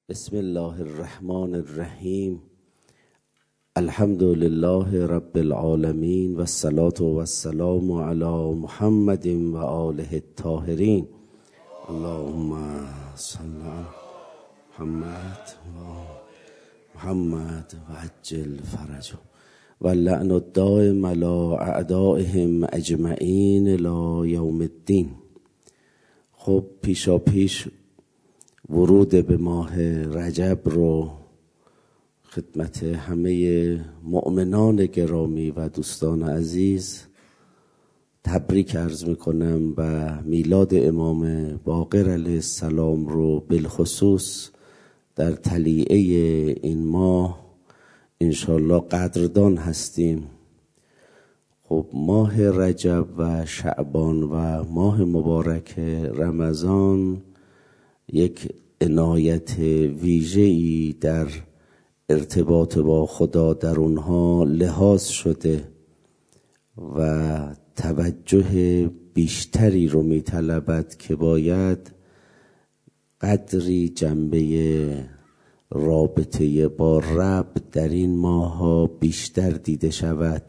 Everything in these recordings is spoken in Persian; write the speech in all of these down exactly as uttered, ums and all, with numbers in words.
بسم الله الرحمن الرحیم. الحمد لله رب العالمین و الصلاة و السلام علی محمد و آله الطاهرین. اللهم صل علی محمد و محمد و عجل فرجهم و لعن الدائم علی اعدائهم اجمعین الی یوم الدین. خب پیشا پیش ورود به ماه رجب رو خدمت همه مؤمنان گرامی و دوستان عزیز تبریک عرض میکنم و میلاد امام باقر علیه السلام رو بالخصوص در طلیعه این ماه انشالله قدردان هستیم. خب ماه رجب و شعبان و ماه مبارک رمضان یک عنایت ویژه‌ای در ارتباط با خدا در اونها لحاظ شده و توجه بیشتری رو میطلبد که باید قدری جنبه رابطه با رب در این ماه‌ها بیشتر دیده شود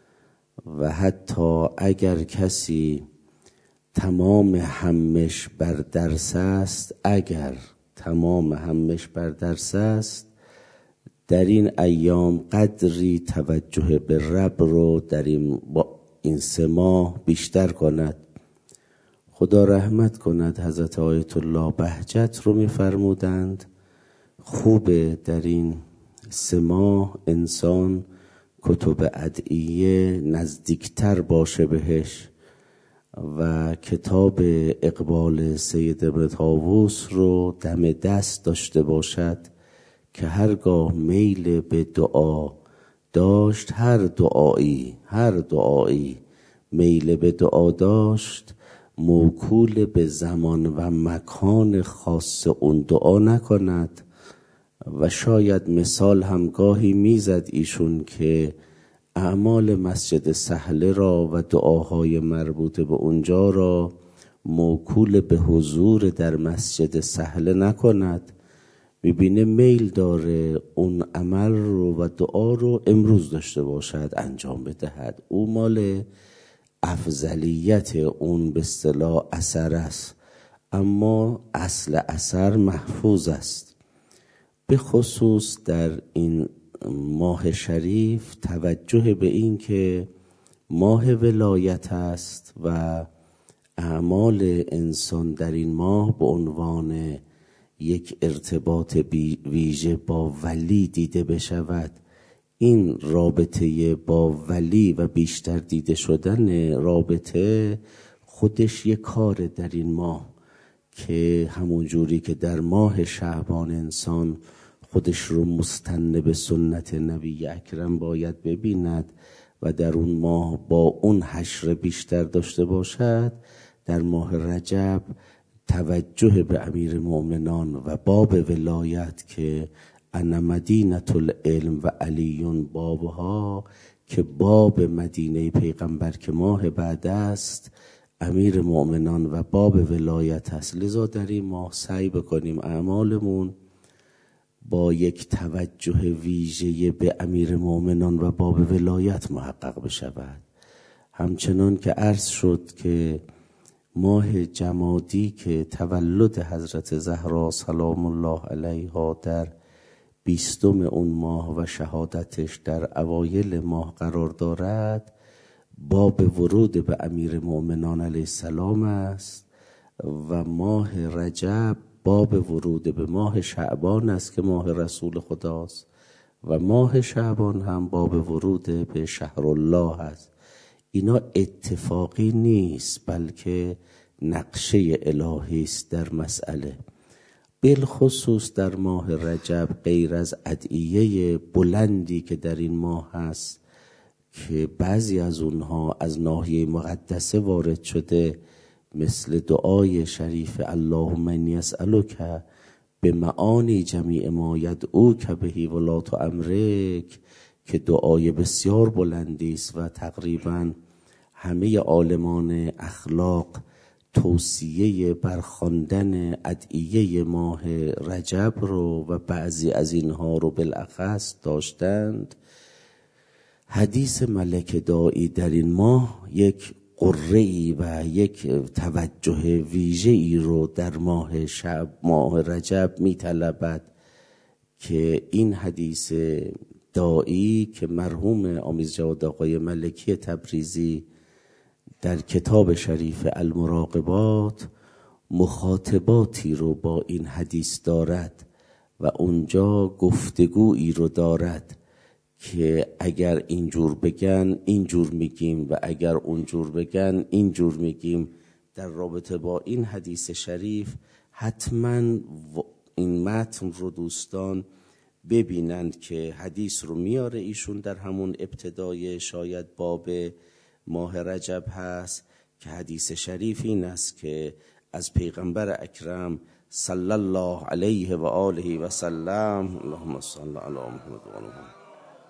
و حتی اگر کسی تمام همش بر درس است اگر تمام همش بر درس است در این ایام قدری توجه به رب رو در این, با این سه ماه بیشتر کند. خدا رحمت کند. حضرت آیت الله بهجت رو می‌فرمودند خوبه در این سه ماه انسان کتب ادعیه نزدیکتر باشه بهش و کتاب اقبال سید ابن طاووس رو دم دست داشته باشد که هرگاه میل به دعا داشت هر دعایی هر دعایی میل به دعا داشت موکول به زمان و مکان خاص اون دعا نکند و شاید مثال همگاهی میزد ایشون که اعمال مسجد سهله را و دعاهای مربوط به اونجا را موکول به حضور در مسجد سهله نکند. میبینه میل داره اون عمل رو و دعا رو امروز داشته باشد انجام بدهد. او مال افضلیت اون به اصطلاح اثر است، اما اصل اثر محفوظ است. به خصوص در این ماه شریف توجه به این که ماه ولایت است و اعمال انسان در این ماه به عنوان یک ارتباط ویژه با ولی دیده بشود. این رابطه با ولی و بیشتر دیده شدن رابطه خودش یک کار در این ماه که همون جوری که در ماه شعبان انسان خودش رو مستنه به سنت نبی اکرم باید ببیند و در اون ماه با اون حشر بیشتر داشته باشد، در ماه رجب توجه به امیر مؤمنان و باب ولایت که انا مدینة العلم و علیون بابها که باب مدینه پیغمبر که ماه بعد است امیر مؤمنان و باب ولایت است. لذا در این ماه سعی بکنیم اعمالمون با یک توجه ویژه به امیر مؤمنان و باب ولایت محقق بشود. همچنان که عرض شد که ماه جمادی که تولد حضرت زهرا سلام الله علیها در بیستم اون ماه و شهادتش در اوایل ماه قرار دارد، باب ورود به امیر مؤمنان علیه السلام است و ماه رجب باب ورود به ماه شعبان است که ماه رسول خداست و ماه شعبان هم باب ورود به شهر الله است. اینا اتفاقی نیست بلکه نقشه الهی است در مسئله. بالخصوص در ماه رجب غیر از ادعیه بلندی که در این ماه هست که بعضی از اونها از ناحیه مقدسه وارد شده، مثل دعای شریف اللهم انی اسألک به معانی جمیع ما یدعوک بهی ولات امرک که دعای بسیار بلندی است و تقریبا همه عالمان اخلاق توصیه برخواندن ادعیه ماه رجب رو و بعضی از اینها رو بالاخص داشتند، حدیث ملک داعی در این ماه یک قره‌ای و یک توجه ویژه‌ای رو در ماه شب ماه رجب می‌طلبد که این حدیث داعی که مرحوم آمیز جواد آقای ملکی تبریزی در کتاب شریف المراقبات مخاطباتی رو با این حدیث دارد و اونجا گفتگویی رو دارد که اگر اینجور بگن اینجور میگیم و اگر اونجور بگن اینجور میگیم. در رابطه با این حدیث شریف حتما این متن رو دوستان ببینند که حدیث رو میاره ایشون در همون ابتدای شاید باب ماه رجب هست که حدیث شریف این است که از پیغمبر اکرم صلی الله علیه و آله و سلم، اللهم صل علی محمد و آل محمد،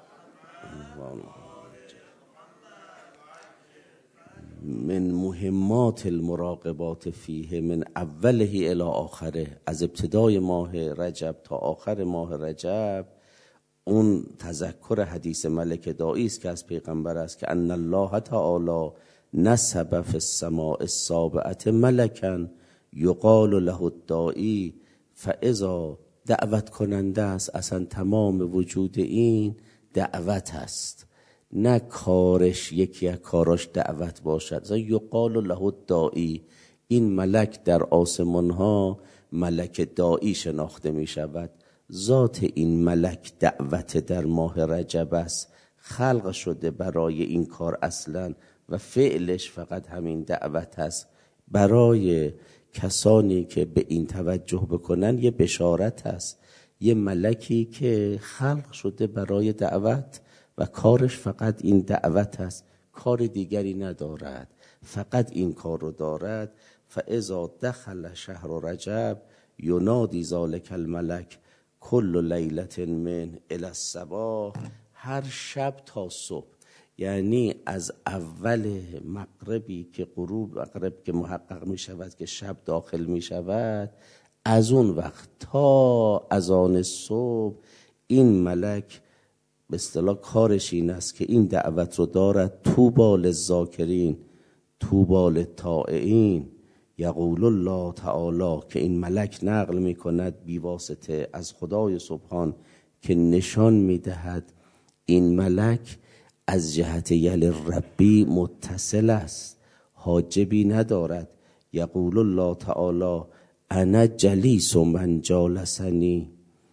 من مهمات المراقبات فیه من اوله الی آخره، از ابتدای ماه رجب تا آخر ماه رجب اون تذکر حدیث ملک داعی است که از پیغمبر است که ان الله تعالی نسب فی السماء السابعه ملکا یقال له الداعی، فاذا دعوت کننده است، اصلا تمام وجود این دعوت است، نه کارش یکی از کاراش دعوت باشد. یقال له الداعی، این ملک در آسمان ها ملک داعی شناخته می شود. ذات این ملک دعوت در ماه رجب است، خلق شده برای این کار اصلا و فعلش فقط همین دعوت است. برای کسانی که به این توجه بکنن یه بشارت است، یه ملکی که خلق شده برای دعوت و کارش فقط این دعوت است، کار دیگری ندارد، فقط این کار رو دارد. فاذا دخل شهر رجب ینادی ذلک الملک کل لیلت من الی الصباح، هر شب تا صبح، یعنی از اول مغربی که غروب مغرب که محقق می شود که شب داخل می شود، از اون وقت تا اذان صبح این ملک به اصطلاح کارش این است که این دعوت رو دارد. طوبی للذاکرین طوبی للطائعین، یقول الله تعالی، که این ملک نقل می کند بی واسطه از خدای سبحان که نشان می دهد این ملک از جهت یل ربی متصل است، حاجبی ندارد. یقول الله تعالی انا جلیس من جالسنی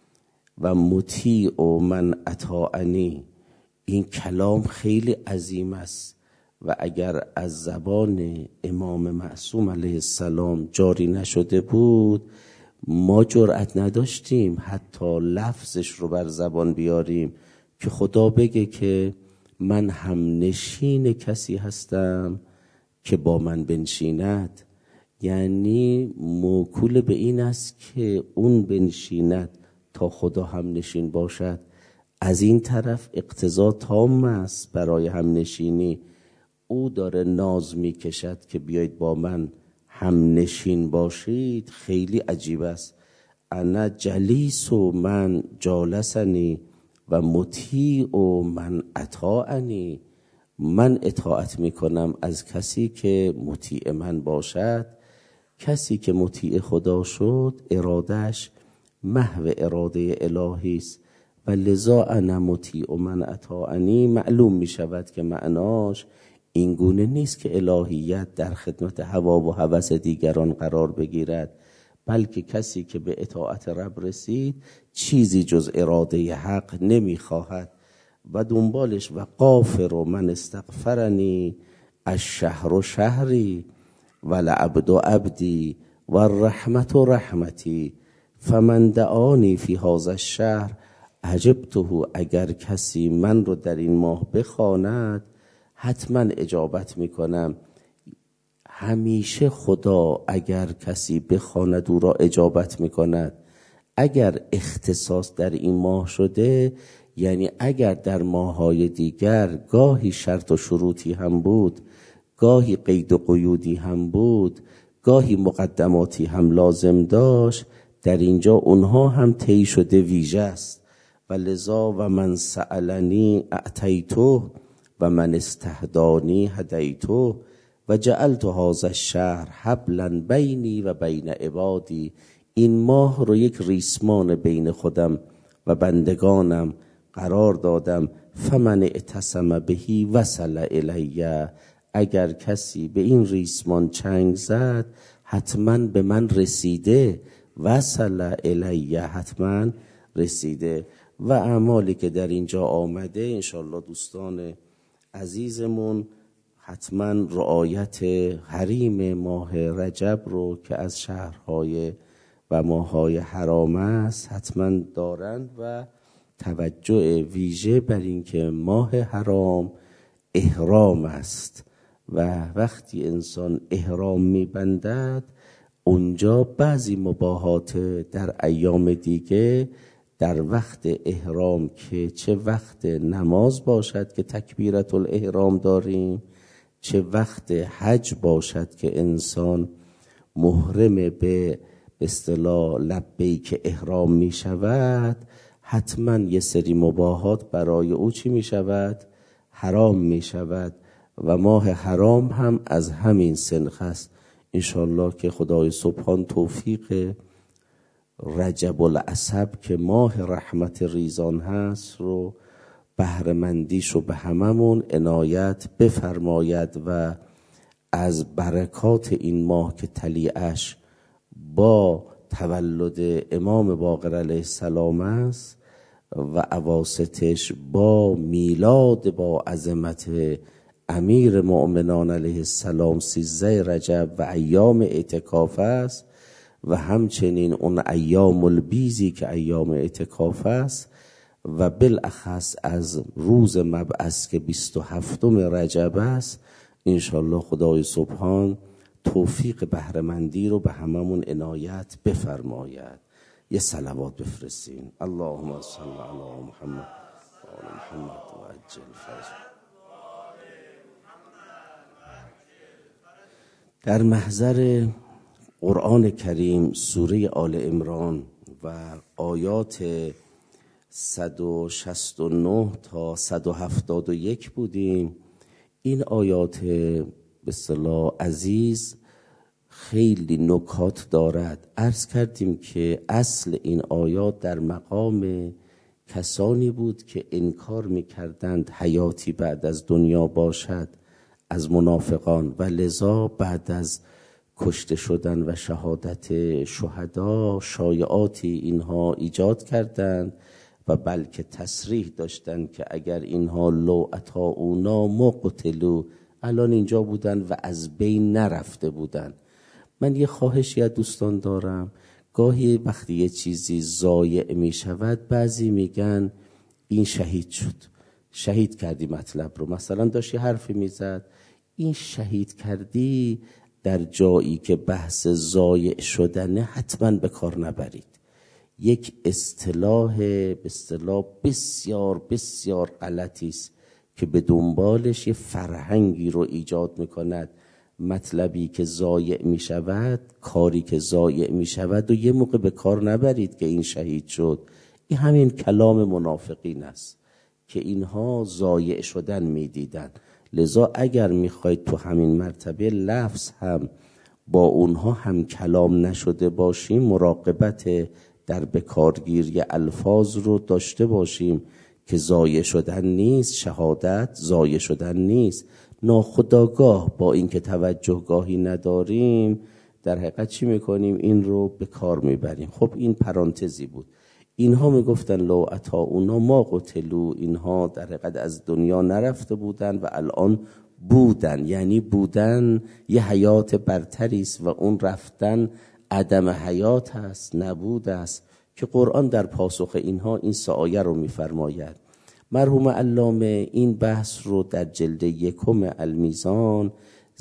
و مطیع من اطاعنی. این کلام خیلی عظیم است و اگر از زبان امام معصوم علیه السلام جاری نشده بود ما جرأت نداشتیم حتی لفظش رو بر زبان بیاریم که خدا بگه که من هم نشین کسی هستم که با من بنشیند. یعنی موکول به این است که اون بنشیند تا خدا هم نشین باشد. از این طرف اقتضا تام است برای هم نشینی، او داره ناز می کشد که بیایید با من هم نشین باشید. خیلی عجیب است. انا جلیس و من جالسنی و مطیع و من اطاعنی، من اطاعت می کنم از کسی که مطیع من باشد. کسی که مطیع خدا شد ارادش محو اراده الهی است و لذا انا مطیع من اطاعنی معلوم می شود که معناش این گونه نیست که الهیت در خدمت هوا و هوس دیگران قرار بگیرد، بلکه کسی که به اطاعت رب رسید چیزی جز اراده حق نمی خواهد. و دنبالش و غافر من استغفرنی الشهر شهری والعبد عبدی والرحمت رحمتی فمن دعانی فی هذا الشهر عجبته. اگر کسی من رو در این ماه بخواند حتما اجابت میکنم. همیشه خدا اگر کسی بخواند او را اجابت میکند. اگر اختصاص در این ماه شده، یعنی اگر در ماه‌های دیگر گاهی شرط و شروطی هم بود، گاهی قید و قیودی هم بود، گاهی مقدماتی هم لازم داشت، در اینجا اونها هم طی شده ویژه است. و لذا و من سألنی اعطیته و من استهدانی هدیته و جعلت هذا الشهر حبلا بینی و بین عبادی. این ماه رو یک ریسمان بین خودم و بندگانم قرار دادم. فمن اعتصم بهی وصل الیه. اگر کسی به این ریسمان چنگ زد حتما به من رسیده. وصل الیه، حتما رسیده. و اعمالی که در اینجا آمده انشالله دوستان عزیزمون حتما رعایت حریم ماه رجب رو که از شهرهای و ماههای حرام است حتما دارند و توجه ویژه بر این که ماه حرام احرام است و وقتی انسان احرام میبندد اونجا بعضی مباحات در ایام دیگه در وقت احرام که چه وقت نماز باشد که تکبیرت الاحرام داریم، چه وقت حج باشد که انسان محرم به اصطلاح لبیک احرام می شود، حتما یه سری مباحات برای او چی می شود؟ حرام می شود. و ماه حرام هم از همین سنخ است. انشالله که خدای سبحان توفیق رجب العصب که ماه رحمت ریزان هست رو بهره‌مندیشو به هممون عنایت بفرماید و از برکات این ماه که طلیعش با تولد امام باقر علیه السلام است و اواسطش با میلاد با عظمت امیر مؤمنان علیه السلام سیزده رجب و ایام اعتکاف است و همچنین اون ایام البیزی که ایام اعتکاف است و بالاخص از روز مبعث که بیست و هفتم رجب است. انشالله خدای سبحان توفیق بهره‌مندی رو به هممون عنایت بفرماید. یه صلوات بفرستین. اللهم صل علی محمد و آل محمد و عجل فرج. در محضر قرآن کریم سوره آل عمران و آیات صد و شصت و نه تا صد و هفتاد و یک بودیم. این آیات به اصطلاح عزیز خیلی نکات دارد. عرض کردیم که اصل این آیات در مقام کسانی بود که انکار میکردند حیاتی بعد از دنیا باشد از منافقان و لذا بعد از کشته شدن و شهادت شهدا شایعاتی اینها ایجاد کردند و بلکه تصریح داشتند که اگر اینها لو اطاعونا ما قتلوا، الان اینجا بودن و از بین نرفته بودن. من یه خواهشی از دوستان دارم، گاهی وقتی یه چیزی ضایع می شود بعضی میگن این شهید شد، شهید کردی مطلب رو. مثلا داشتی حرفی میزد این شهید کردی، در جایی که بحث ضایع شدنه حتما به کار نبرید. یک اصطلاح به اصطلاح بسیار بسیار غلطی است که به دنبالش یه فرهنگی رو ایجاد میکند. مطلبی که ضایع میشود، کاری که ضایع میشود و یه موقع به کار نبرید که این شهید شد. این همین کلام منافقین است که اینها ضایع شدن میدیدن. لذا اگر میخواید تو همین مرتبه لفظ هم با اونها هم کلام نشده باشیم، مراقبت در بکارگیری الفاظ رو داشته باشیم که ضایع شدن نیست، شهادت ضایع شدن نیست. ناخودآگاه با اینکه توجه گاهی نداریم در حقیقت چی میکنیم؟ این رو به کار میبریم. خب این پرانتزی بود. اینها میگفتن لو اطاعونا ما قتلوا، اینها در حقیقت از دنیا نرفته بودن و الان بودن، یعنی بودن یه حیات برتری است و اون رفتن عدم حیات هست، نبود است که قرآن در پاسخ اینها این سه آیه رو میفرماید. مرحوم علامه این بحث رو در جلد یکم المیزان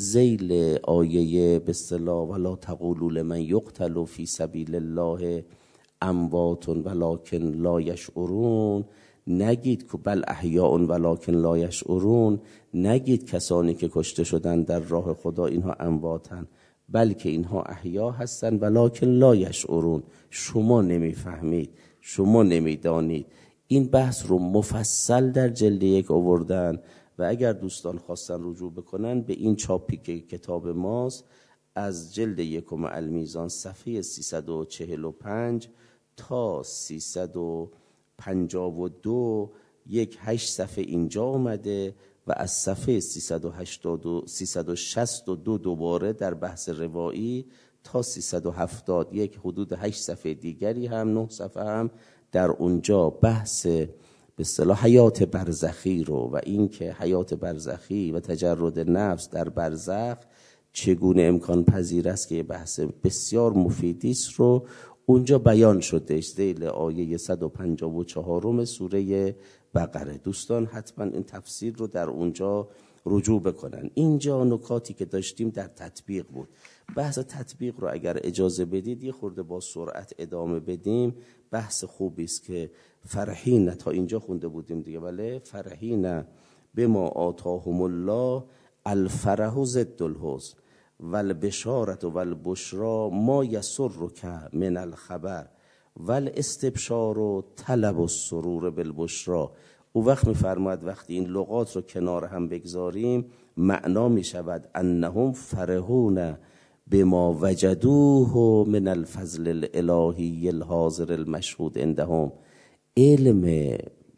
ذیل آیه به اصطلاح ولا تقولوا لمن یقتل فی سبیل الله اموات ولکن لا یشعرون، نگید که بل احیاء ولکن لا یشعرون، نگید کسانی که کشته شدن در راه خدا اینها امواتن، بلکه اینها احیا هستن ولکن لا یشعرون، شما نمیفهمید، شما نمیدانید. این بحث رو مفصل در جلد یک آوردن و اگر دوستان خواستن رجوع بکنن به این چاپی که کتاب ماست از جلد یکم المیزان صفحه سیصد و چهل و پنج تا سیصد و پنجاه و دو یک هشت صفحه اینجا آمده و از صفحه سیصد و هشتاد و سیصد و شصت و دو دوباره در بحث روایی تا سیصد و هفتاد یک حدود هشت صفحه دیگری هم نه صفحه هم در اونجا بحث به اصطلاح حیات برزخی رو و این که حیات برزخی و تجرد نفس در برزخ چگونه امکان پذیر است که یه بحث بسیار مفیدی است رو اونجا بیان شده ذیل آیه صد و پنجاه و چهار سوره بقره. دوستان حتما این تفسیر رو در اونجا رجوع بکنن. اینجا نکاتی که داشتیم در تطبیق بود. بحث تطبیق رو اگر اجازه بدید یه خورده با سرعت ادامه بدیم. بحث خوبی است که فرحین تا اینجا خونده بودیم دیگه، بله، فرحین بما آتاهم الله الفرح ضد الحزن والبشارة والبشرى ما یسرک من الخبر والاستبشار طلب السرور بالبشرى. او وقت می‌فرماید وقتی این لغات رو کنار هم بگذاریم معنا می شود انهم فرحون بما وجدوه من الفضل الالهی الحاضر المشهود عندهم. علم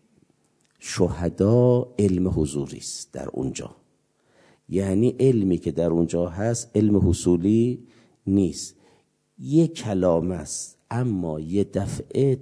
شهدا علم حضوری است در اونجا، یعنی علمی که در اونجا هست علم حصولی نیست، یه کلام است اما یه دفعه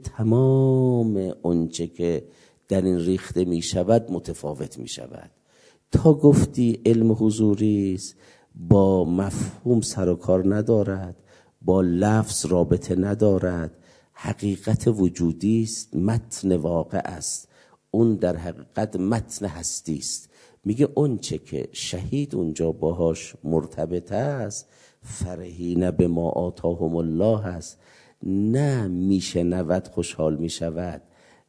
تمام اونچه که در این ریخته می شود متفاوت می شود. تا گفتی علم حضوری است با مفهوم سر و کار ندارد، با لفظ رابطه ندارد، حقیقت وجودی است، متن واقع است، اون در حقیقت متن هستی است. میگه اون چه که شهید اونجا باهاش مرتبط است فرحین بما آتاهم الله است، نه میشنود خوشحال میشود،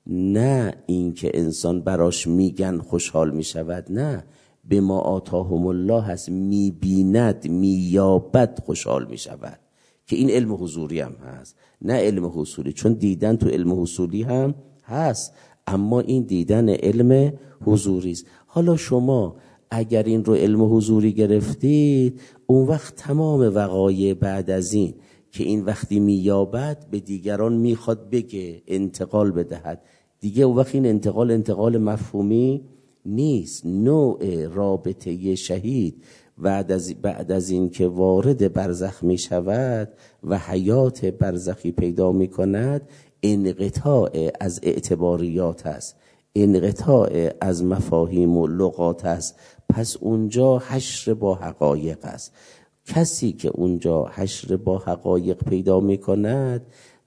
نه این که انسان براش میگن خوشحال میشود، نه بما آتاهم الله هست، میبیند مییابد خوشحال میشود که این علم حضوری هم هست، نه علم حصولی. چون دیدن تو علم حصولی هم هست اما این دیدن علم حضوری است. حالا شما اگر این رو علم حضوری گرفتید اون وقت تمام وقایع بعد از این که این وقتی مییابد به دیگران میخواد بگه انتقال بدهد دیگه، اون وقت این انتقال انتقال مفهومی نیست. نوع رابطه شهید بعد از بعد از این که وارد برزخ می شود و حیات برزخی پیدا می کند انقطاع از اعتباریات است، انقطاع از مفاهیم و لغات است. پس اونجا حشر با حقایق است. کسی که اونجا حشر با حقایق پیدا می کند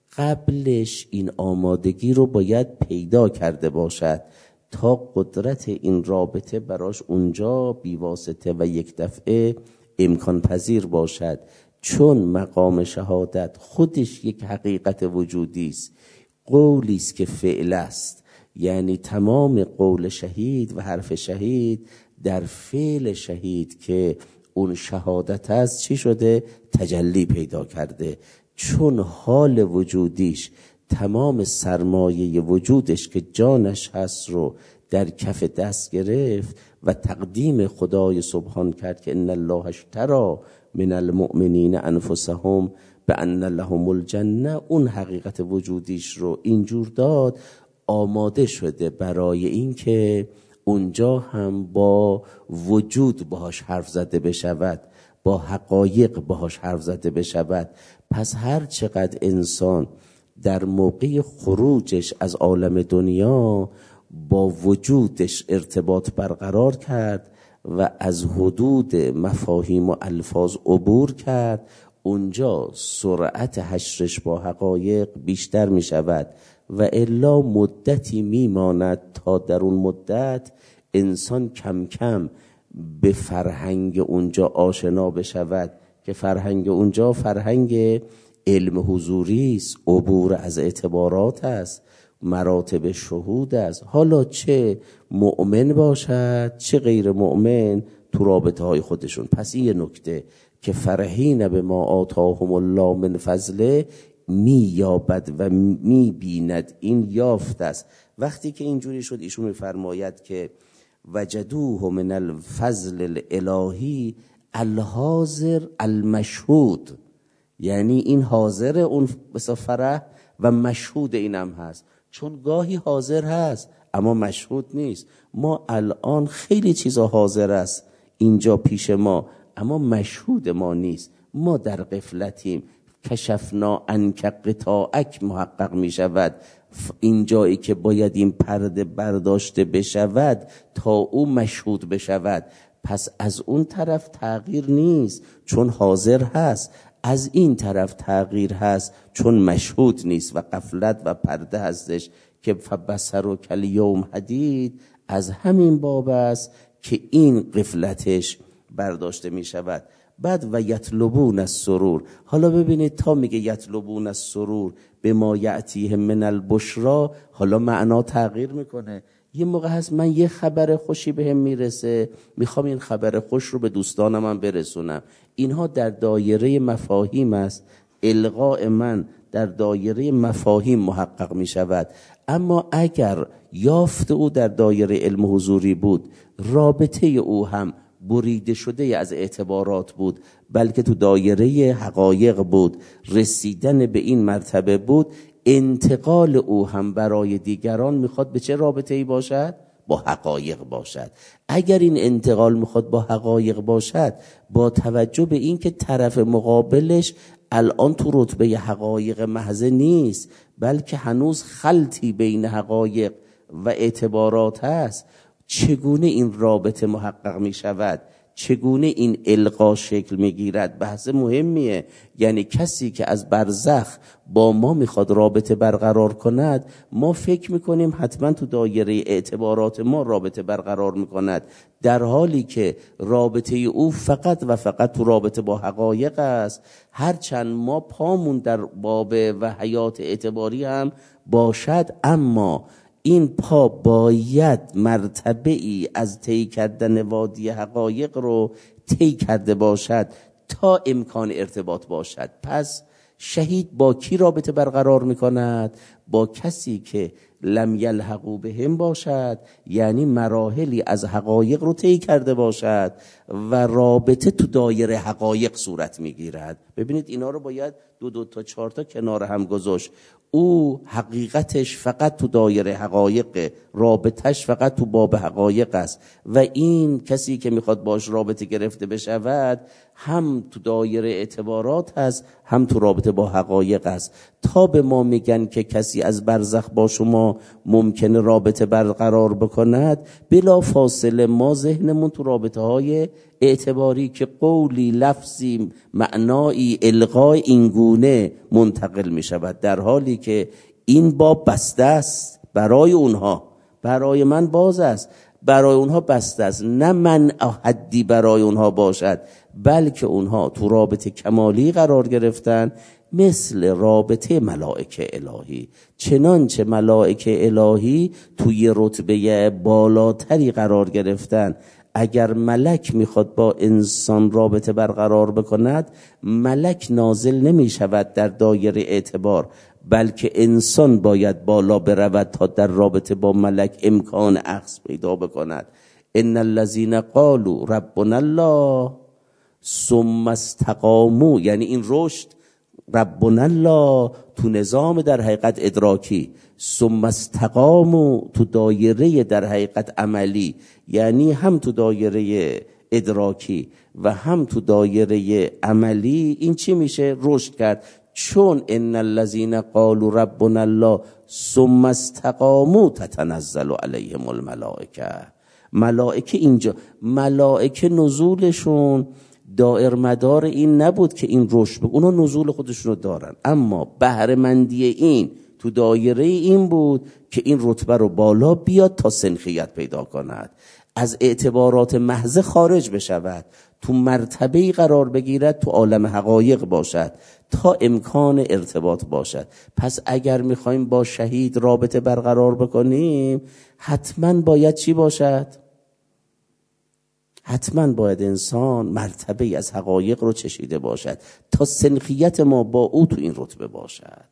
قبلش این آمادگی رو باید پیدا کرده باشد تا قدرت این رابطه براش اونجا بیواسطه و یک دفعه امکان پذیر باشد. چون مقام شهادت خودش یک حقیقت وجودی است، قولی است که فعل است، یعنی تمام قول شهید و حرف شهید در فعل شهید که اون شهادت است چی شده؟ تجلی پیدا کرده. چون حال وجودیش تمام سرمایه وجودش که جانش هست رو در کف دست گرفت و تقدیم خدای سبحان کرد که ان الله اشتری من المؤمنین انفسهم بان لهم الجنه، اون حقیقت وجودیش رو اینجور داد، آماده شده برای این که اونجا هم با وجود باهاش حرف زده بشود، با حقایق باهاش حرف زده بشود. پس هر چقدر انسان در موقع خروجش از عالم دنیا با وجودش ارتباط برقرار کرد و از حدود مفاهیم و الفاظ عبور کرد، اونجا سرعت حشرش با حقایق بیشتر می شود و الا مدتی می ماند تا در اون مدت انسان کم کم به فرهنگ اونجا آشنا بشود که فرهنگ اونجا فرهنگ علم حضوری است، عبور از اعتبارات است، مراتب شهود است. حالا چه مؤمن باشد چه غیر مؤمن تو رابطه های خودشون. پس این نکته که فرحین به ما آتاهم الله من فضله مییابد و میبیند. این یافت است. وقتی که اینجوری شد ایشون میفرماید که وجدوه من الفضل الالهی الحاضر المشهود، یعنی این حاضر اون بسا فرح و مشهود اینم هست. چون گاهی حاضر هست اما مشهود نیست. ما الان خیلی چیزا حاضر است اینجا پیش ما اما مشهود ما نیست. ما در غفلتیم. کشفنا عنک غطاءک محقق می شود این جایی که باید این پرده برداشته بشود تا او مشهود بشود. پس از اون طرف تغییر نیست چون حاضر هست، از این طرف تغییر هست چون مشهود نیست و غفلت و پرده هستش که فبصر کالیوم حدید. از همین باب است که این غفلتش برداشته می شود. بعد و یطلبون السرور. حالا ببینید تا میگه یطلبون السرور به ما یأتیهم من البشرا، حالا معنا تغییر میکنه. یه موقع هست من یه خبر خوشی بهم میرسه، میخوام این خبر خوش رو به دوستانم هم برسونم. اینها در دایره مفاهیم است. القاء من در دایره مفاهیم محقق میشود. اما اگر یافت او در دایره علم حضوری بود، رابطه او هم بریده شده از اعتبارات بود بلکه تو دایره حقایق بود، رسیدن به این مرتبه بود، انتقال او هم برای دیگران میخواد به چه رابطه ای باشد؟ با حقایق باشد. اگر این انتقال میخواد با حقایق باشد، با توجه به این که طرف مقابلش الان تو رتبه حقایق محض نیست بلکه هنوز خلطی بین حقایق و اعتبارات هست، چگونه این رابطه محقق می شود؟ چگونه این القا شکل می گیرد؟ بحث مهمیه. یعنی کسی که از برزخ با ما میخواد رابطه برقرار کند، ما فکر میکنیم حتما تو دایره اعتبارات ما رابطه برقرار میکند، در حالی که رابطه او فقط و فقط تو رابطه با حقایق است. هرچند ما پامون در باب و حیات اعتباری هم باشد، اما این پا باید مرتبه ای از طی کردن وادی حقایق رو طی کرده باشد تا امکان ارتباط باشد. پس شهید با کی رابطه برقرار میکند؟ با کسی که لم یلحقوا بهم باشد، یعنی مراحلی از حقایق رو طی کرده باشد و رابطه تو دایره حقایق صورت میگیرد. ببینید اینا رو باید دو دو تا چهار تا کنار هم گذاشت. او حقیقتش فقط تو دایره حقایق، رابطش فقط تو باب حقایق است و این کسی که میخواد باش رابطه گرفته بشود هم تو دایره اعتبارات هست هم تو رابطه با حقایق است. تا به ما میگن که کسی از برزخ با شما ممکنه رابطه برقرار بکند، بلا فاصله ما ذهنمون تو رابطه های اعتباری که قولی، لفظی، معنایی، القای اینگونه منتقل می شود، در حالی که این باب بسته است برای اونها. برای من باز است، برای اونها بسته است. نه من حدی برای اونها باشد بلکه اونها تو رابطه کمالی قرار گرفتن، مثل رابطه ملائکه الهی. چنانچه ملائکه الهی توی رتبه بالاتری قرار گرفتن. اگر ملک میخواد با انسان رابطه برقرار بکند، ملک نازل نمی شود در دایره اعتبار، بلکه انسان باید بالا برود تا در رابطه با ملک امکان اخذ پیدا بکند. ان الذين قالوا ربنا الله ثم استقاموا، یعنی این رشد ربنا الله تو نظام در حقیقت ادراکی، ثم استقاموا تو دایره در حقیقت عملی، یعنی هم تو دایره ادراکی و هم تو دایره عملی. این چی میشه؟ رشد کرد. چون ان الذين قالوا ربنا الله ثم استقاموا تتنزل عليهم الملائکه. ملائکه اینجا، ملائکه نزولشون دائر مدار این نبود که این رشد بگه، اونا نزول خودشونو دارن، اما بهره مندی این تو دایره این بود که این رتبه رو بالا بیاد تا سنخیت پیدا کند، از اعتبارات محض خارج بشود، تو مرتبه‌ای قرار بگیرد، تو عالم حقایق باشد تا امکان ارتباط باشد. پس اگر میخوایم با شهید رابطه برقرار بکنیم، حتما باید چی باشد؟ حتما باید انسان مرتبه از حقایق رو چشیده باشد تا سنخیت ما با او تو این رتبه باشد.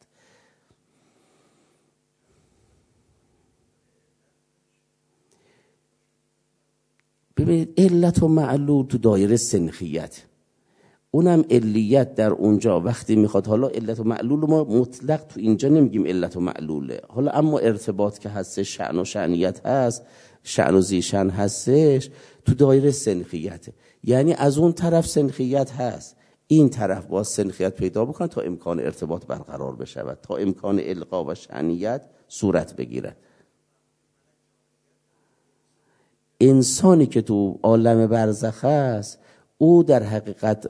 ببینید علت و معلول تو دایره سنخیت، اونم علیت در اونجا وقتی میخواد، حالا علت و معلول ما مطلق تو اینجا نمیگیم علت و معلوله، حالا اما ارتباط که هست، شأن و شأنیت هست، شأن و زیشن هستش، تو دایره سنخیته. یعنی از اون طرف سنخیت هست، این طرف با سنخیت پیدا بکن تا امکان ارتباط برقرار بشود، تا امکان القا و شأنیت صورت بگیرد. انسانی که تو عالم برزخ است، او در حقیقت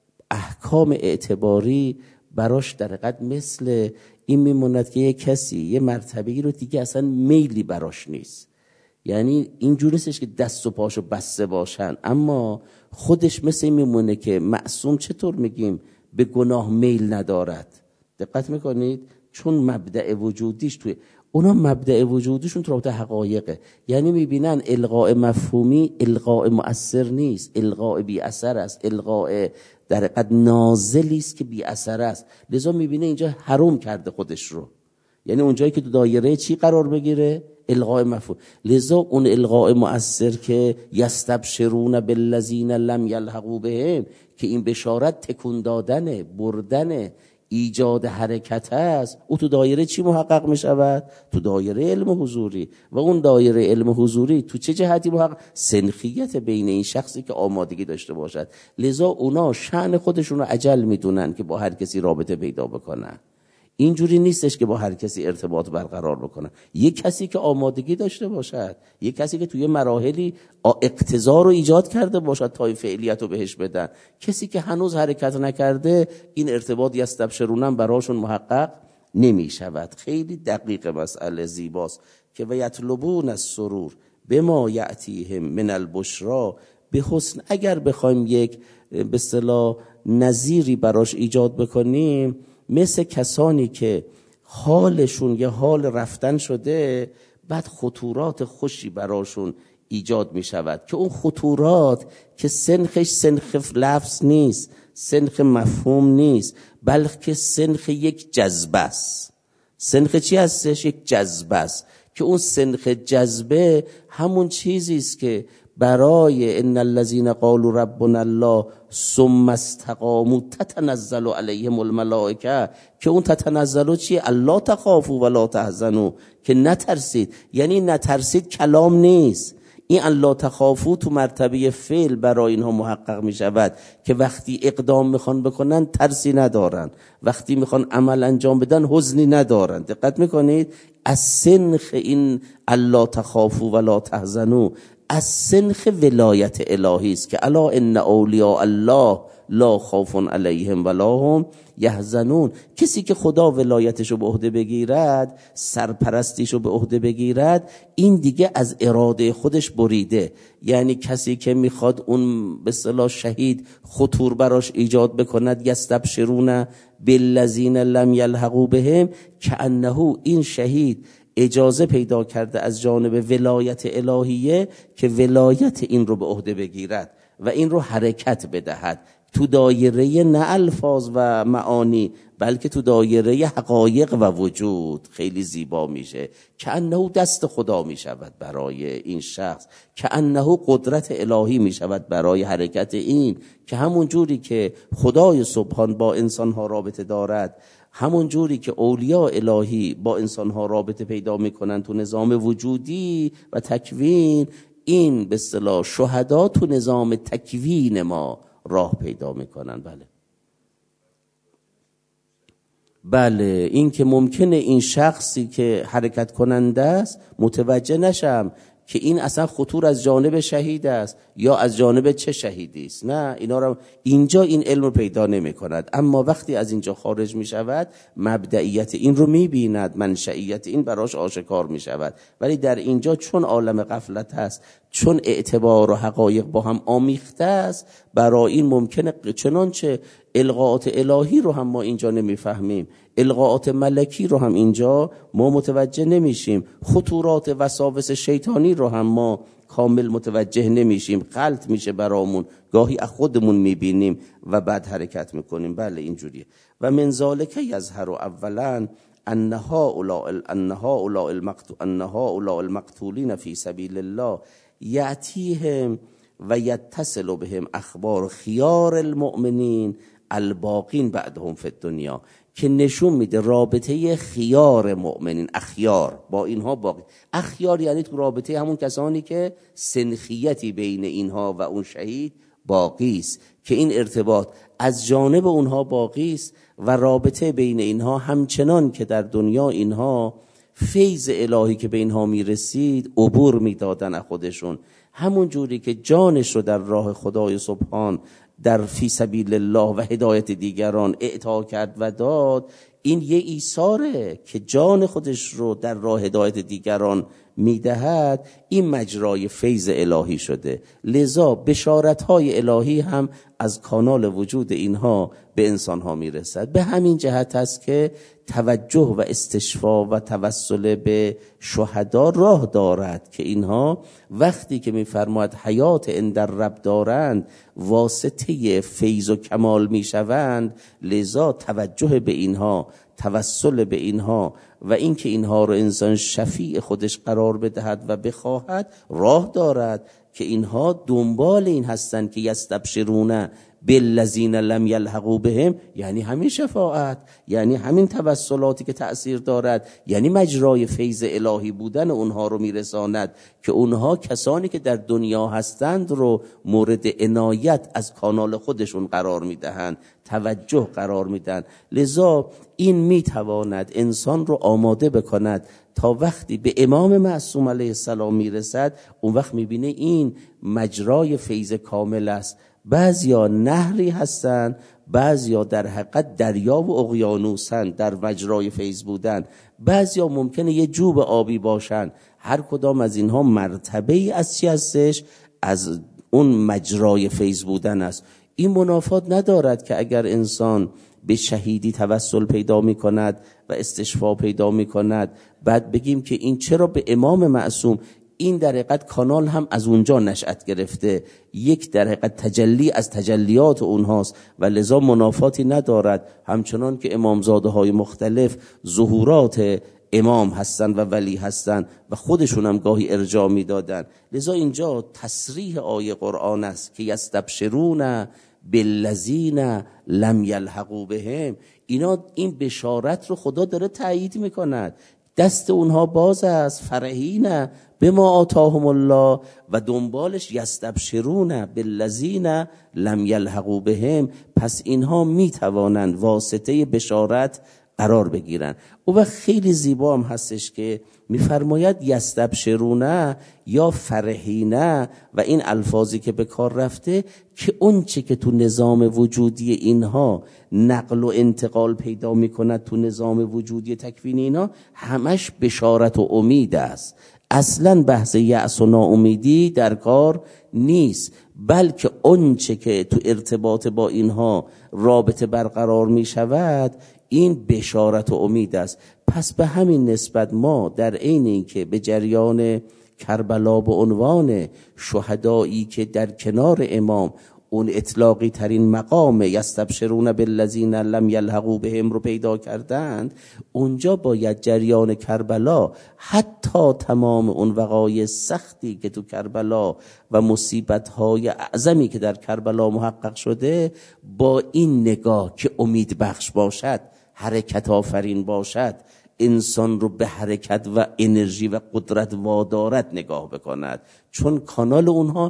احکام اعتباری براش در حقیقت مثل این میموند که یه کسی یه مرتبه‌ای رو دیگه اصلا میلی براش نیست. یعنی اینجوری نیستش که دست و پاشو بسته باشن، اما خودش مثل این میمونه که معصوم چطور میگیم به گناه میل ندارد. دقت میکنید؟ چون مبدأ وجودیش توی اونا مبدأ وجودیشون تو رابطه حقایقه. یعنی میبینن القاء مفهومی القاء مؤثر نیست، القاء بی اثر است، القاء در حقیقت نازلی است که بی اثر است. لذا میبینه اینجا حرام کرده خودش رو، یعنی اونجایی که تو دایره چی قرار بگیره؟ القاء مفهوم. لذا اون القاء مؤثر که یستبشرون بالذین لم یلحقوا بهم، که این بشارت تکون دادن، بردن، ایجاد حرکت است، او تو دایره چی محقق می شود؟ تو دایره علم حضوری. و اون دایره علم حضوری تو چه جهتی محقق؟ سنخیت بین این شخصی که آمادگی داشته باشد. لذا اونا شأن خودشون رو عجل میدونن که با هر کسی رابطه پیدا بکنن. اینجوری نیستش که با هر کسی ارتباط برقرار بکنن. یک کسی که آمادگی داشته باشد، یک کسی که توی مراحلی اقتضا رو ایجاد کرده باشد تا فعلیت رو بهش بدن. کسی که هنوز حرکت نکرده، این ارتباط یستبشرونم براشون محقق نمی شود. خیلی دقیق مسئله زیباست که و یطلبون السرور بما یأتیهم من البشرا بحسن. اگر بخوایم یک به اصطلاح نظیری براش ایجاد بکنیم، مثل کسانی که حالشون یه حال رفتن شده، بعد خطورات خوشی براشون ایجاد می شود که اون خطورات که سنخش سنخ لفظ نیست، سنخ مفهوم نیست، بلکه سنخ یک جذبه است. سنخ چی هستش؟ یک جذبه است که اون سنخ جذبه همون چیزی است که برای ان الذين قالوا ربنا الله ثم استقاموا تتنزل عليهم الملائکه، که اون تتنزلوا چیه؟ الله تخافوا ولا تحزنوا، که نترسید. یعنی نترسید کلام نیست، این الله تخافوا تو مرتبه فعل برای اینها محقق می شود که وقتی اقدام میخوان بکنن ترسی ندارن، وقتی میخوان عمل انجام بدن حزنی ندارن. دقت میکنید؟ از سنخ این الله تخافوا ولا تحزنوا از سنخ ولایت الهی است که الا ان اولیاء الله لا خوف علیهم ولا هم یحزنون. کسی که خدا ولایتشو به عهده بگیرد، سرپرستیشو به عهده بگیرد، این دیگه از اراده خودش بریده. یعنی کسی که میخواد اون به اصطلاح شهید خطور براش ایجاد بکند، یستبشرون بالذین لم یلحقوا بهم، کأنه این شهید اجازه پیدا کرده از جانب ولایت الهیه که ولایت این رو به عهده بگیرد و این رو حرکت بدهد تو دایره نه الفاظ و معانی، بلکه تو دایره حقایق و وجود. خیلی زیبا میشه. کأنه دست خدا میشود برای این شخص، کأنه قدرت الهی میشود برای حرکت این، که همون جوری که خدای سبحان با انسانها رابطه دارد، همون جوری که اولیاء الهی با انسانها رابطه پیدا میکنن تو نظام وجودی و تکوین، این به اصطلاح شهدا تو نظام تکوین ما راه پیدا میکنن. بله بله این که ممکنه این شخصی که حرکت کننده است متوجه نشم که این اصلا خطور از جانب شهید است یا از جانب چه شهیدی است. نه، اینا رو اینجا این علم رو پیدا نمی کند، اما وقتی از اینجا خارج می شود مبدئیت این رو می بیند، منشئیت این براش آشکار می شود. ولی در اینجا چون عالم غفلت هست، چون اعتبار و حقایق با هم آمیخته است، برای این ممکنه چنانچه القاءات الهی رو هم ما اینجا نمیفهمیم، القاءات ملکی رو هم اینجا ما متوجه نمیشیم، خطورات وساوس شیطانی رو هم ما کامل متوجه نمیشیم، غلط میشه برامون، گاهی از خودمون میبینیم و بعد حرکت میکنیم. بله اینجوریه. و من ذالک یظهر اولا ان هؤلاء ان هؤلاء المقتول ان هؤلاء المقتولین فی سبیل الله یأتیهم و یتصل بهم اخبار خیار المؤمنین الباقین بعدهم فی الدنیا، که نشون میده رابطه خیار مؤمنین، اخیار با اینها باقی. اخیار یعنی تو رابطه همون کسانی که سنخیتی بین اینها و اون شهید باقی است، که این ارتباط از جانب اونها باقی است و رابطه بین اینها همچنان که در دنیا اینها فیض الهی که به اینها میرسید عبور میدادن از خودشون، همون جوری که جانش رو در راه خدای سبحان در فی سبیل الله و هدایت دیگران اعطا کرد و داد، این یه ایثاره که جان خودش رو در راه هدایت دیگران میدهد. این مجرای فیض الهی شده، لذا بشارت‌های الهی هم از کانال وجود اینها به انسانها میرسد. به همین جهت است که توجه و استشفا و توسل به شهدا راه دارد که اینها وقتی که میفرماید حیات عند الرب دارند واسطه فیض و کمال میشوند، لذا توجه به اینها، توسل به اینها و اینکه اینها رو انسان شفیع خودش قرار بدهد و بخواهد راه دارد که اینها دنبال این هستند که یستبشرون بالذین لم یلحقوا بهم، یعنی همین شفاعت، یعنی همین توسلاتی که تأثیر دارد، یعنی مجرای فیض الهی بودن اونها رو میرساند که اونها کسانی که در دنیا هستند رو مورد عنایت از کانال خودشون قرار میدهند، توجه قرار میدن. لذا این میتواند انسان رو آماده بکند تا وقتی به امام معصوم علیه السلام میرسد، اون وقت میبینه این مجرای فیض کامل است. بعضیا نهری هستن، بعضیا در حقیقت دریا و اقیانوسن در مجرای فیض بودن، بعضیا ممکنه یه جوب آبی باشن. هر کدام از اینها مرتبه ای از چی هستش؟ از اون مجرای فیض بودن است. این منافات ندارد که اگر انسان به شهیدی توسل پیدا می کند و استشفا پیدا می کند، بعد بگیم که این چرا به امام معصوم، این در حقیقت کانال هم از اونجا نشأت گرفته، یک در حقیقت تجلی از تجلیات اونهاست و لذا منافاتی ندارد. همچنان که امامزاده های مختلف ظهورات امام هستن و ولی هستن و خودشون هم گاهی ارجاع میدادن. لذا اینجا تصریح آیه قرآن است که یستبشرون بالذین لم یلحقوا بهم، اینا این بشارت رو خدا داره تایید میکند، دست اونها باز است، فرحین بما آتاهم الله و دنبالش یستبشرون بالذین لم یلحقوا بهم. پس اینها میتوانند واسطه بشارت قرار بگیرن. او خیلی زیبا هم هستش که میفرماید یستبشرون یا فرحین و این الفاظی که به کار رفته که اون چه که تو نظام وجودی اینها نقل و انتقال پیدا میکند، تو نظام وجودی تکوین اینا همش بشارت و امید است. اصلا بحث یأس و ناامیدی در کار نیست، بلکه اون چه که تو ارتباط با اینها رابطه برقرار می شود این بشارت و امید است. پس به همین نسبت ما در عین اینکه به جریان کربلا به عنوان شهدایی که در کنار امام اون اطلاقی ترین مقام یستبشرون بالذین لم یلحقوا بهم رو پیدا کردند، اونجا باید جریان کربلا، حتی تمام اون وقایع سختی که تو کربلا و مصیبت‌های اعظمی که در کربلا محقق شده، با این نگاه که امید بخش باشد، حرکت آفرین باشد، انسان رو به حرکت و انرژی و قدرت وادارت نگاه بکند. چون کانال اونها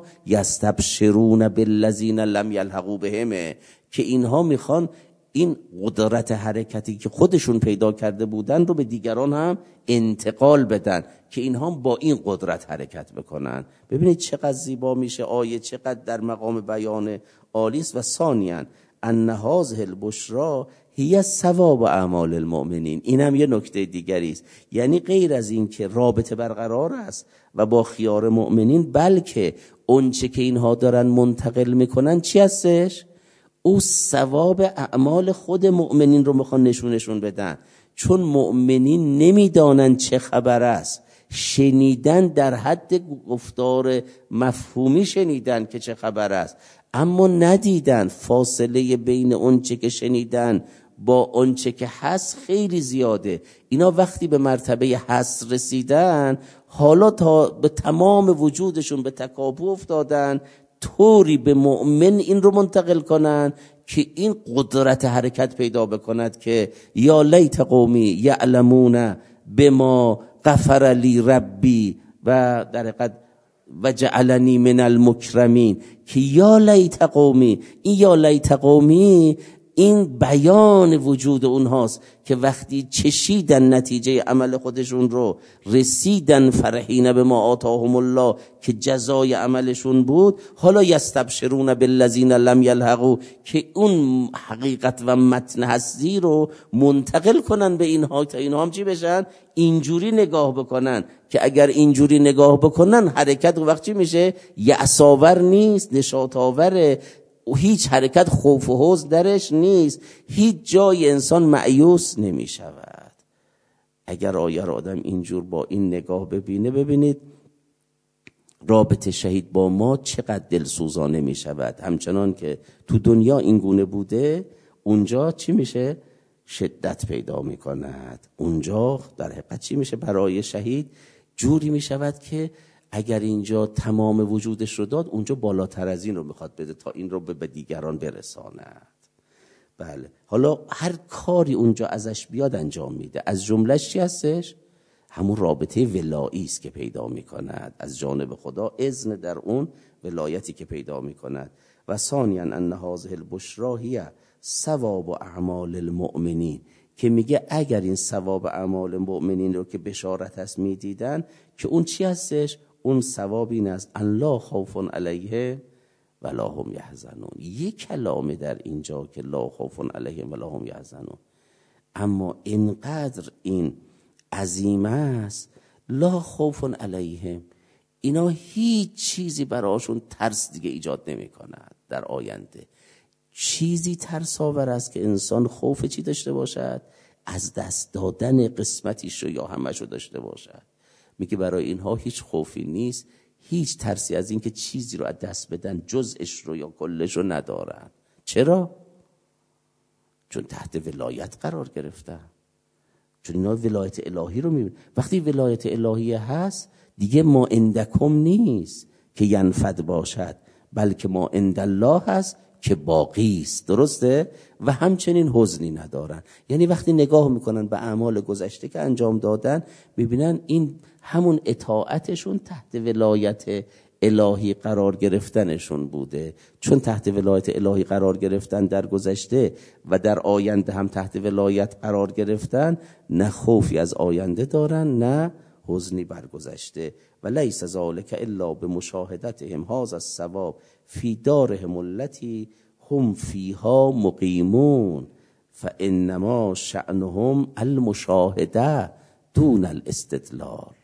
یستبشرون بالذین لم یلحقوا بهم، که اینها میخوان این قدرت حرکتی که خودشون پیدا کرده بودن رو به دیگران هم انتقال بدن که اینها با این قدرت حرکت بکنن. ببینید چقدر زیبا میشه آیه، چقدر در مقام بیان عالی است. و ثانیاً ان هذه البشرا هی ثواب اعمال المؤمنین، این هم یه نکته دیگری است. یعنی غیر از این که رابطه برقرار است و با خیار مؤمنین، بلکه اون چه که اینها دارن منتقل میکنن چی هستش؟ او ثواب اعمال خود مؤمنین رو میخوان نشونشون بدن، چون مؤمنین نمیدانن چه خبر است. شنیدن در حد گفتار مفهومی شنیدن که چه خبر است، اما ندیدن. فاصله بین اون چه که شنیدن با اون چه که هست خیلی زیاده. اینا وقتی به مرتبه هست رسیدن، حالا تا به تمام وجودشون به تکاپو افتادن، طوری به مؤمن این رو منتقل کنن که این قدرت حرکت پیدا بکند که یا لیت قومی یعلمون بما غفر لی ربی و در حقیقت و جعلنی من المکرمین، که یا لیت قومی، این یا لیت قومی این بیان وجود اونهاست که وقتی چشیدن نتیجه عمل خودشون رو، رسیدن فرحین به ما آتاهم الله که جزای عملشون بود، حالا یستبشرون بالذین لم یلحقوا، که اون حقیقت و متن هستی رو منتقل کنن به اینها تا اینها هم چی بشن؟ اینجوری نگاه بکنن که اگر اینجوری نگاه بکنن حرکت وقت چی میشه؟ یأس‌آور نیست، نشاط آوره، و هیچ حرکت خوف و حزن درش نیست، هیچ جای انسان مایوس نمی شود. اگر آیه را آدم اینجور با این نگاه ببینه، ببینید رابطه شهید با ما چقدر دلسوزانه می شود. همچنان که تو دنیا این گونه بوده، اونجا چی میشه؟ شدت پیدا می کند. اونجا در حقیقت چی میشه؟ برای شهید جوری می شود که اگر اینجا تمام وجودش رو داد، اونجا بالاتر از این رو میخواد بده تا این رو به دیگران برساند. بله، حالا هر کاری اونجا ازش بیاد انجام میده. از جملهش چی هستش؟ همون رابطه ولایی است که پیدا میکند از جانب خدا، اذن در اون ولایتی که پیدا میکند. و ثانیاً ان هذه البشرا هی ثواب اعمال المؤمنین، که میگه اگر این ثواب اعمال مؤمنین رو که بشارت هست میدیدن، که اون چی هستش؟ اون ثواب این است ان لا خوف علیهم ولا هم یحزنون. یک کلامه در اینجا که لا خوف علیهم ولا هم یحزنون، اما اینقدر این عظیم است، لا خوف علیهم، اینا هیچ چیزی براشون ترس دیگه ایجاد نمی کند در آینده. چیزی ترس آور است که انسان خوف چی داشته باشد؟ از دست دادن قسمتیش رو یا همش رو داشته باشد. میگه برای اینها هیچ خوفی نیست، هیچ ترسی از این که چیزی رو از دست بدن، جزءش رو یا کلش رو ندارن. چرا؟ چون تحت ولایت قرار گرفتن، چون اینا ولایت الهی رو میبینن. وقتی ولایت الهی هست دیگه ما عندکم نیست که ینفد باشد، بلکه ما عند الله هست که باقی است. درسته؟ و همچنین حزنی ندارن. یعنی وقتی نگاه میکنن به اعمال گذشته که انجام دادن، میبینن این همون اطاعتشون تحت ولایت الهی قرار گرفتنشون بوده. چون تحت ولایت الهی قرار گرفتن در گذشته و در آینده هم تحت ولایت قرار گرفتن، نه خوفی از آینده دارن نه حزنی بر گذشته. و لیس ذلک الا بمشاهدتهم هذا الثواب فی دارهم التی هم فیها مقیمون فانما شأنهم المشاهده دون الاستدلال.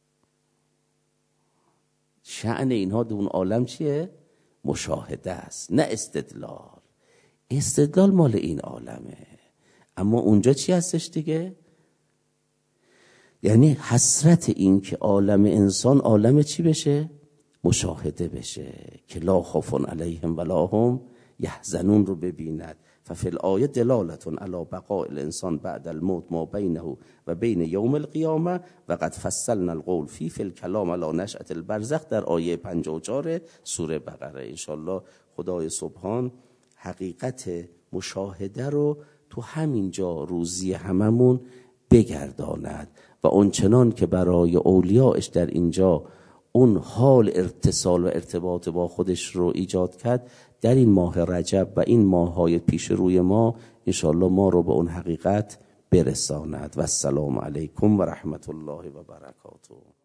شأن اینها دون عالم چیه؟ مشاهده است، نه استدلال. استدلال مال این عالمه. اما اونجا چی هستش دیگه؟ یعنی حسرت این که عالم انسان عالم چی بشه؟ مشاهده بشه، که لا خوف علیهم ولا هم یحزنون رو ببیند. ففی الآیه دلالة علی بقاء الانسان بعد الموت ما بینه و بین یوم القیامه و قد فصلنا القول فی فی الکلام علی نشأة البرزخ، در آیه پنجاه و چهار سوره بقره. انشالله خدای سبحان حقیقت مشاهده رو تو همین جا روزی هممون بگرداند و اونچنان که برای اولیاءش در اینجا اون حال اتصال و ارتباط با خودش رو ایجاد کرد، در این ماه رجب و این ماه‌های پیش روی ما انشالله ما رو به اون حقیقت برساند. و السلام علیکم و رحمت الله و برکاته.